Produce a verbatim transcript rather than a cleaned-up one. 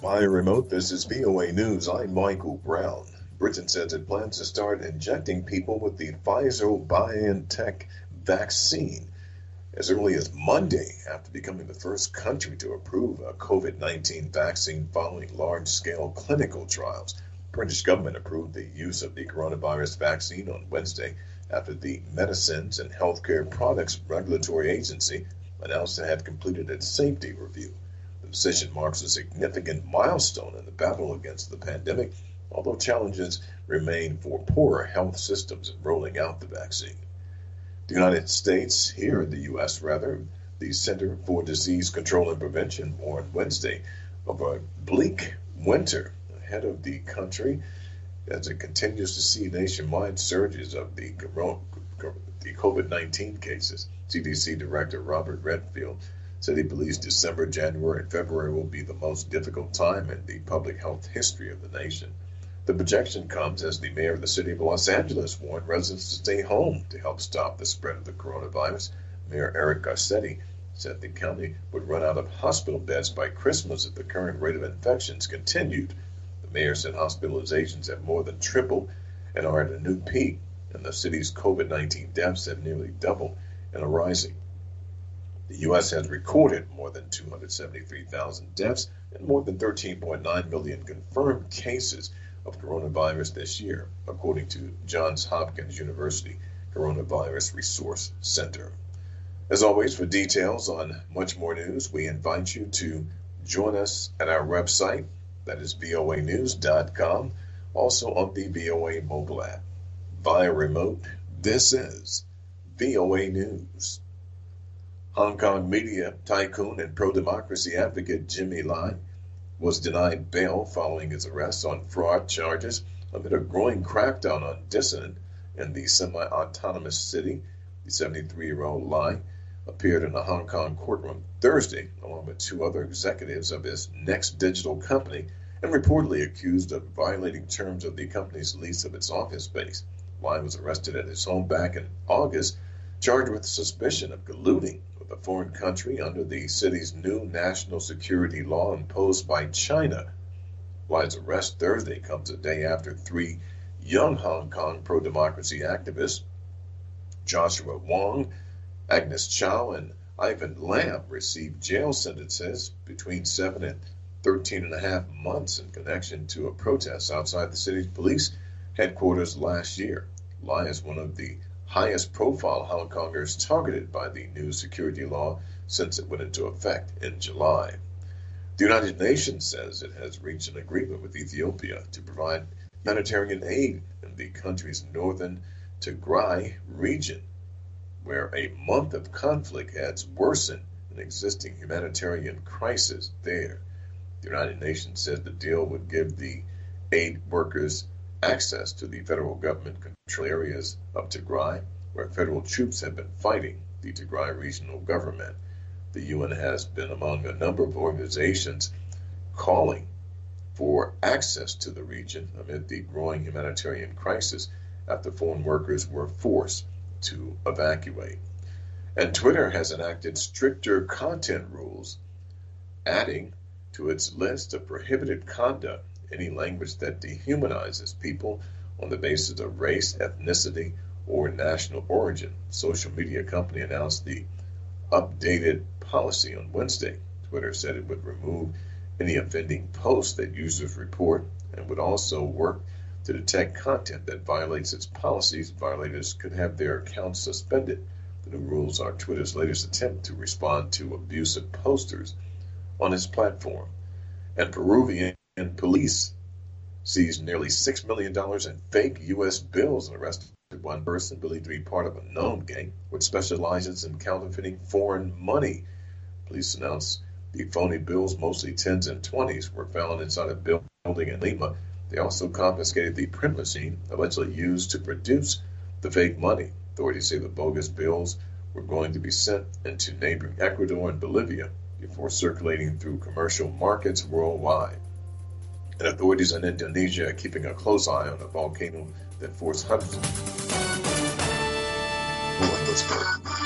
Via remote, this is V O A News. I'm Michael Brown. Britain says it plans to start injecting people with the Pfizer-BioNTech vaccine as early as Monday after becoming the first country to approve a COVID nineteen vaccine following large-scale clinical trials. The British government approved the use of the coronavirus vaccine on Wednesday after the Medicines and Healthcare Products Regulatory Agency announced to have completed its safety review. The decision marks a significant milestone in the battle against the pandemic, although challenges remain for poorer health systems in rolling out the vaccine. The United States, here in the U S rather, the Center for Disease Control and Prevention warned Wednesday of a bleak winter ahead of the country as it continues to see nationwide surges of the COVID nineteen cases. C D C Director Robert Redfield said he believes December, January, and February will be the most difficult time in the public health history of the nation. The projection comes as the mayor of the city of Los Angeles warned residents to stay home to help stop the spread of the coronavirus. Mayor Eric Garcetti said the county would run out of hospital beds by Christmas if the current rate of infections continued. The mayor said hospitalizations have more than tripled and are at a new peak, and the city's COVID nineteen deaths have nearly doubled and are rising. The U S has recorded more than two hundred seventy-three thousand deaths and more than thirteen point nine million confirmed cases of coronavirus this year, according to Johns Hopkins University Coronavirus Resource Center. As always, for details on much more news, we invite you to join us at our website, that is V O A news dot com, also on the V O A mobile app. Via remote, this is V O A News. Hong Kong media tycoon and pro-democracy advocate Jimmy Lai was denied bail following his arrest on fraud charges amid a growing crackdown on dissent in the semi-autonomous city. The seventy-three-year-old Lai appeared in a Hong Kong courtroom Thursday along with two other executives of his Next Digital company and reportedly accused of violating terms of the company's lease of its office space. Lai was arrested at his home back in August, charged with suspicion of colluding with a foreign country under the city's new national security law imposed by China. Lai's arrest Thursday comes a day after three young Hong Kong pro-democracy activists, Joshua Wong, Agnes Chow, and Ivan Lam, received jail sentences between seven and thirteen and a half months in connection to a protest outside the city's police headquarters last year. Lai is one of the highest profile Hong Kongers targeted by the new security law since it went into effect in July. The United Nations says it has reached an agreement with Ethiopia to provide humanitarian aid in the country's northern Tigray region, where a month of conflict has worsened an existing humanitarian crisis there. The United Nations said the deal would give the aid workers access to the federal government controlled areas of Tigray, where federal troops have been fighting the Tigray regional government. The U N has been among a number of organizations calling for access to the region amid the growing humanitarian crisis after foreign workers were forced to evacuate. And Twitter has enacted stricter content rules, adding to its list of prohibited conduct any language that dehumanizes people on the basis of race, ethnicity, or national origin. Social media company announced the updated policy on Wednesday. Twitter said it would remove any offending posts that users report and would also work to detect content that violates its policies. Violators could have their accounts suspended. The new rules are Twitter's latest attempt to respond to abusive posters on its platform. And Peruvian police seized nearly six million dollars in fake U S bills and arrested one person believed to be part of a known gang which specializes in counterfeiting foreign money. Police announced the phony bills, mostly tens and twenties, were found inside a building in Lima. They also confiscated the print machine allegedly used to produce the fake money. Authorities say the bogus bills were going to be sent into neighboring Ecuador and Bolivia before circulating through commercial markets worldwide. And authorities in Indonesia are keeping a close eye on a volcano that forced hundreds of